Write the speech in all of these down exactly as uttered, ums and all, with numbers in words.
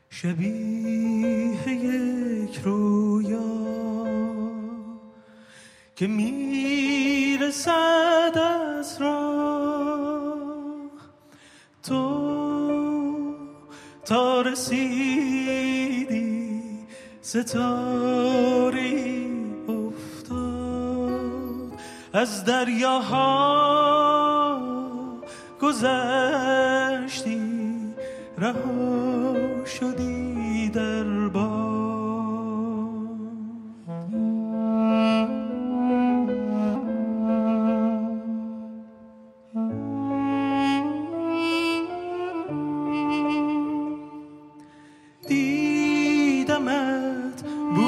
شبیه یک رویا که میرسد از راه، تو تا رسیدی ستاره افتاد، از دریاها گذشتی رها شدی در باد. دیدمت،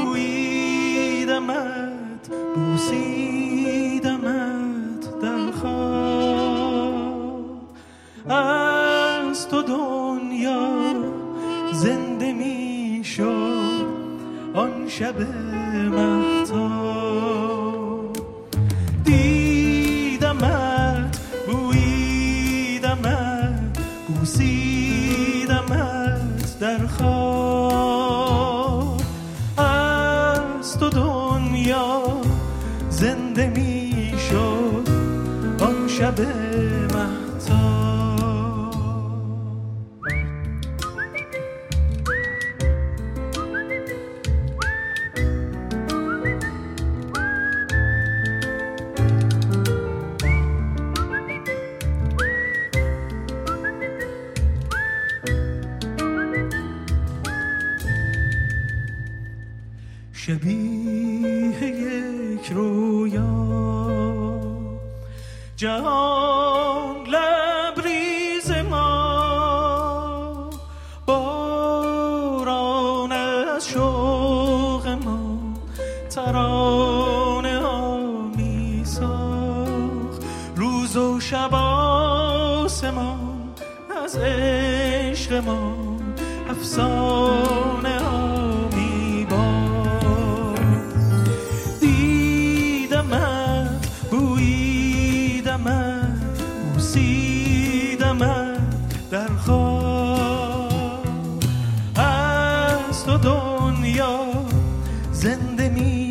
بوییدمت، بوسیدمت در خواب، از تو دنیا زنده می شد آن شب مهتاب. دیدمت، بوییدمت، بوسیدمت در خواب، از تو دنیا زنده می شد آن شب مهتاب. شبیه یک رویا، جهان لبریز ما، باران از شوق ما ترانه ها می ساخت، روز و شب آسمان از عشق ما افسانه ها می باخت. دیدمت، بوییدمت، بوسیدمت در خواب، از تو دنیا زنده می